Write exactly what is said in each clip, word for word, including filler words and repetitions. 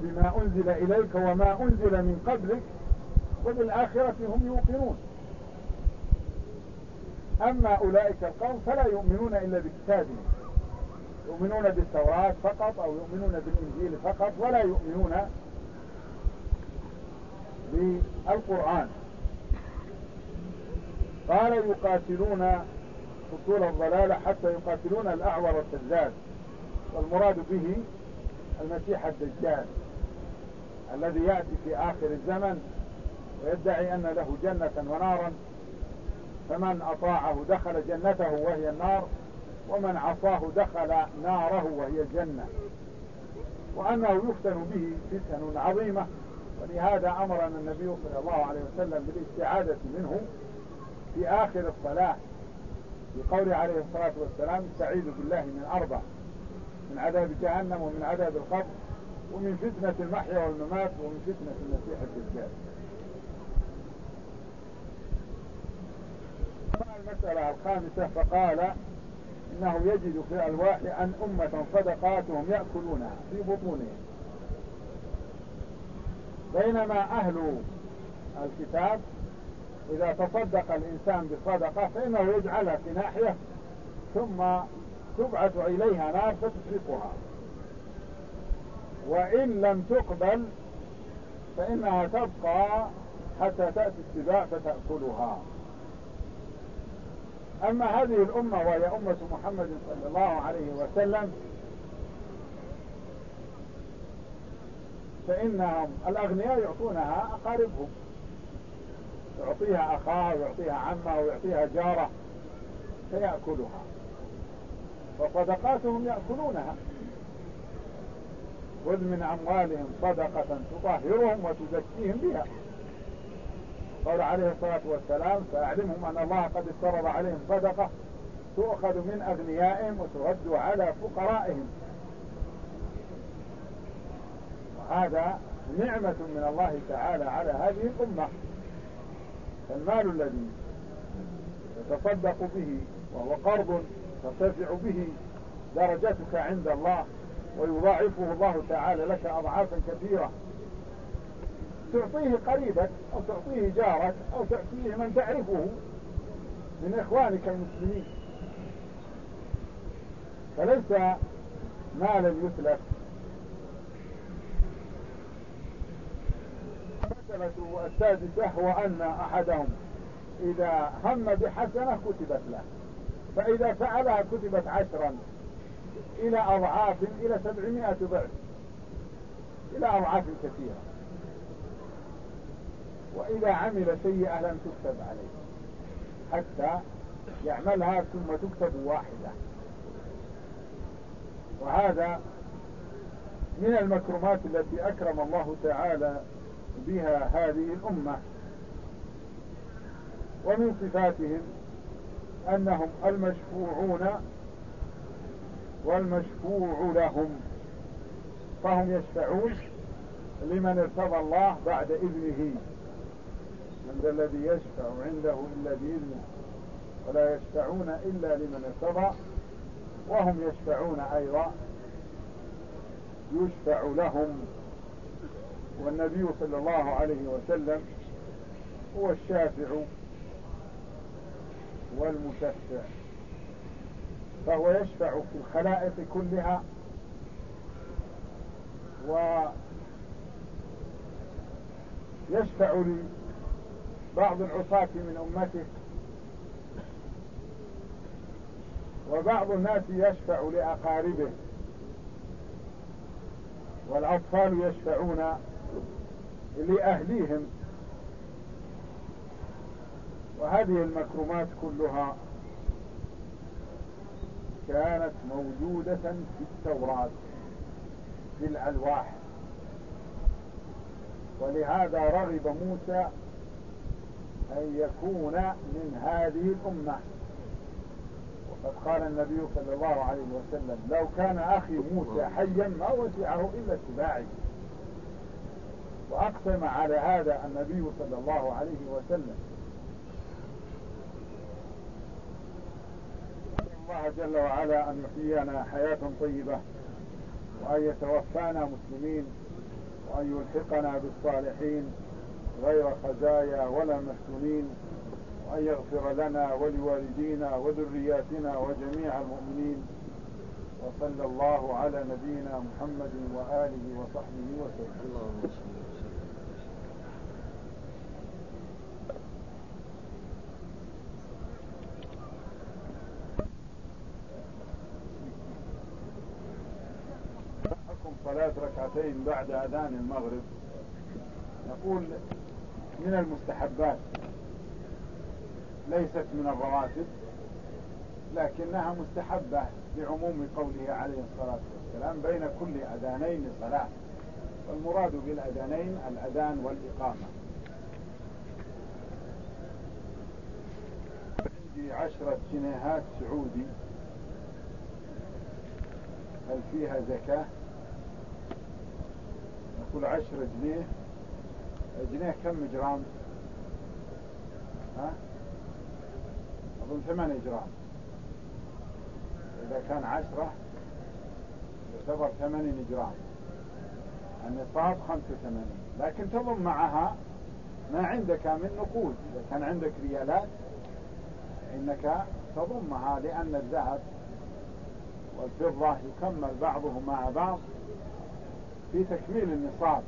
بما أنزل إليك وما أنزل من قبلك وبالآخرة هم يوقنون. أما أولئك القوم فلا يؤمنون إلا بكتابهم، يؤمنون بالتوراة فقط أو يؤمنون بالإنجيل فقط ولا يؤمنون بالقرآن. قال يقاتلون فصول الضلالة حتى يقاتلون الأعور والسداد، والمراد به المسيح الدجال الذي يأتي في آخر الزمن ويدعي أن له جنة ونارا، فمن أطاعه دخل جنته وهي النار، ومن عصاه دخل ناره وهي الجنة، وأنه يفتن به فتن عظيمة. ولهذا أمرنا النبي صلى الله عليه وسلم بالاستعاذة منه في آخر الصلاة بقول عليه الصلاة والسلام: استعيذ بالله من أربع: من عذاب جهنم، ومن عذاب القبر، ومن فتنة المحيا والممات، ومن فتنة المسيح الدجال. المسألة الخامسة، فقال إنه يجد في الألواح أن أمة صدقاتهم يأكلونها في بطونهم، بينما أهل الكتاب إذا تصدق الإنسان بصدقة فإنه يجعلها في ناحية ثم تبعث إليها نار فتحرقها، وإن لم تقبل فإنها تبقى حتى تأتي السباع فتأكلها. أما هذه الأمة وهي أمة محمد صلى الله عليه وسلم فإنهم الأغنياء يعطونها أقاربهم، يعطيها أخاه ويعطيها عمه ويعطيها جاره فيأكلها، وصدقاتهم يأكلونها. خذ من أموالهم صدقة تطهرهم وتزكيهم بها. قال عليه الصلاة والسلام: فأعلمهم أن الله قد افترض عليهم صدقة تؤخذ من أغنيائهم وترد على فقرائهم. وهذا نعمة من الله تعالى على هذه الأمة. فالمال الذي يتصدق به وهو قرض ترتفع به درجتك عند الله ويضاعفه الله تعالى لك أضعافا كثيرة، تعطيه قريبك أو تعطيه جارك أو تعطيه من تعرفه من إخوانك المسلمين، فليس مالا يتلف. المسألة السادسة هو أن أحدهم إذا هم بحسنة كتبت له، فإذا فعلها كتبت عشرا إلى أضعاف إلى سبعمائة ضعف، إلى أضعاف كثيرة. وإذا عمل سيئة لم تكتب عليه حتى يعملها ثم تكتب واحدة. وهذا من المكرمات التي أكرم الله تعالى بها هذه الأمة. ومن صفاتهم أنهم المشفوعون والمشفوع لهم، فهم يشفعون لمن ارتضى الله بعد إذنه. من ذا الذي يشفع عنده إلا بإذنه ولا يشفعون إلا لمن ارتضى، وهم يشفعون أيضا يشفع لهم. والنبي صلى الله عليه وسلم هو الشافع والمشفع، فهو يشفع في الخلائق كلها، ويشفع لبعض العصاة من أمته، وبعض الناس يشفع لأقاربه، والأطفال يشفعون لأهليهم. وهذه المكرمات كلها كانت موجودة في التوراة في الألواح، ولهذا رغب موسى أن يكون من هذه الأمة. وقد قال النبي صلى الله عليه وسلم: لو كان أخي موسى حيا ما وسعه إلا اتباعي. وأقسم على هذا النبي صلى الله عليه وسلم. الله جل وعلا أن يحيينا حياة طيبة، وأن يتوفانا مسلمين، وأن يلحقنا بالصالحين غير خزايا ولا مفتونين، وأن يغفر لنا ولوالدينا وذرياتنا وجميع المؤمنين. وصلى الله على نبينا محمد وآله وصحبه وسلم. حكم صلاة ركعتين بعد أذان المغرب. نقول من المستحبات، ليست من الرواتب، لكنها مستحبة بعموم قوله عليه الصلاة والسلام بين كل أذانين صلاة، والمراد بالأذانين الأذان والإقامة. عندي عشرة جنيهات سعودي، هل فيها زكاة؟ نقول عشرة جنيه، جنيه كم جرام؟ ها؟ أظن ثمانية جرام. إذا كان عشرة يعتبر ثمانين جرام. النصاب خمسة وثمانين، لكن تضم معها ما عندك من نقود. إذا كان عندك ريالات إنك تضمها، لأن الذهب والفضة يكمل بعضهم مع بعض في تكميل النصاب.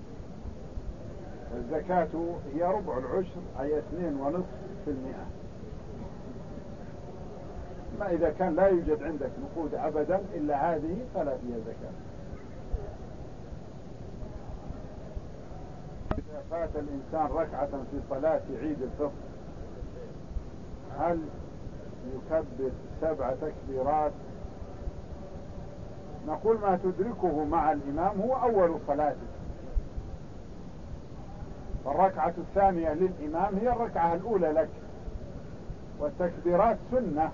الزكاة هي ربع العشر، أي اثنين ونصف في المئة. ما إذا كان لا يوجد عندك نقود أبدا إلا هذه فلا فيها زكاة. إذا فات الإنسان ركعة في صلاة عيد الفطر، هل يكبر سبع تكبيرات؟ نقول ما تدركه مع الإمام هو أول صلاته، فالركعة الثانية للإمام هي الركعة الأولى لك، والتكبيرات سنة،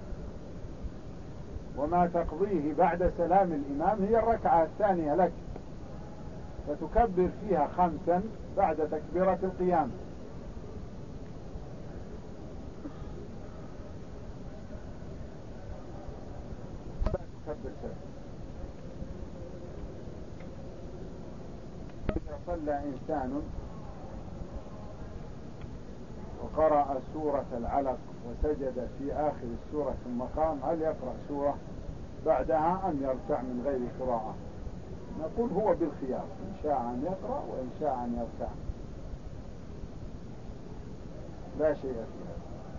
وما تقضيه بعد سلام الإمام هي الركعة الثانية لك، فتكبر فيها خمسا بعد تكبيرة القيام. تكبر سبع. إذا صلى إنسان وقرأ سورة العلق وسجد في آخر السورة ثم قام، هل يقرأ سورة بعدها أم يركع من غير قراءة؟ نقول هو بالخيار، إن شاء أن يقرأ وإن شاء أن يركع، لا شيء فيها.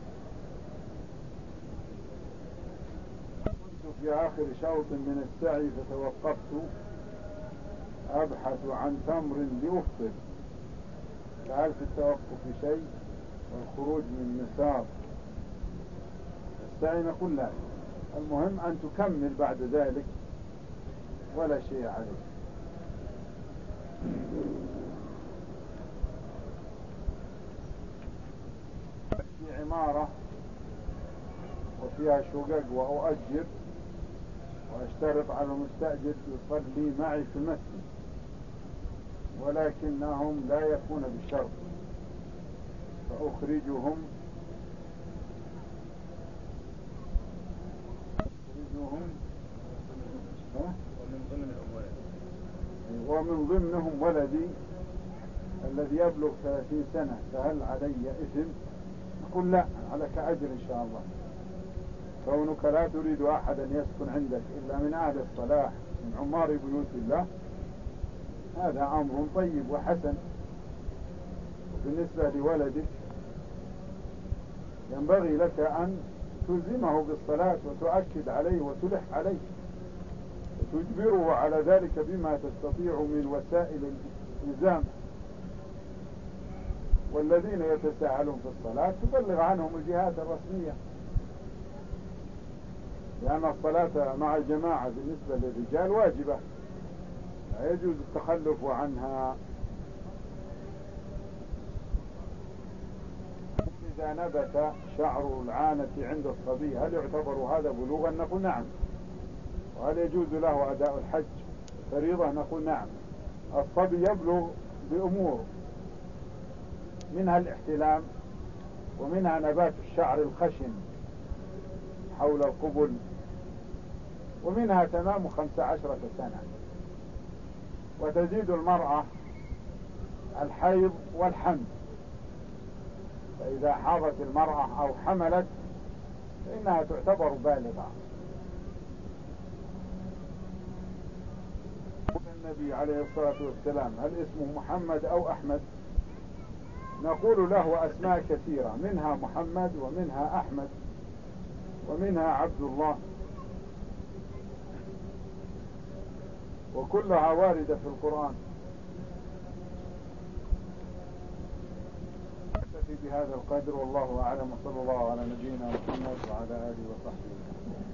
كنت في آخر شوط من السعي فتوقفت أبحث عن تمر لأفطر، فهل في التوقف شيء والخروج من مسار السعي؟ نقول لا، المهم أن تكمل بعد ذلك ولا شيء عليك. في عمارة وفيها شقق وأؤجر وأشترط على المستأجر يصلي معي في المسجد، ولكنهم لا يكون بالشرط، فأخرجهم أخرجهم ومن ضمنهم ولدي الذي يبلغ ثلاثين سنة، فهل علي إثم؟ نقول لا، عليك أجر إن شاء الله. كونك لا تريد أحدا يسكن عندك إلا من أهل الصلاح من عمار بيوت الله، هذا أمر طيب وحسن. وبالنسبة لولدك ينبغي لك أن تلزمه بالصلاة وتؤكد عليه وتلح عليه وتجبره على ذلك بما تستطيع من وسائل الإلزام. والذين يتساهلون في الصلاة تبلغ عنهم الجهات الرسمية، لأن الصلاة مع الجماعة بالنسبة للرجال واجبة، لا يجوز التخلف عنها. إذا نبت شعر العانة عند الصبي هل يعتبر هذا بلوغا؟ نقول نعم. وهل يجوز له أداء الحج فريضة؟ نقول نعم. الصبي يبلغ بأمور، منها الاحتلام، ومنها نبات الشعر الخشن حول القبل، ومنها تمام خمس عشرة سنة. وتزيد المرأة الحيض والحمل، فإذا حاضت المرأة أو حملت فإنها تعتبر بالغة. النبي عليه الصلاة والسلام هل اسمه محمد أو أحمد؟ نقول له أسماء كثيرة، منها محمد ومنها أحمد ومنها عبد الله، وكلها واردة في القرآن. نكتفي بهذا القدر، والله أعلم، وصلى الله على نبينا محمد وعلى آله وصحبه.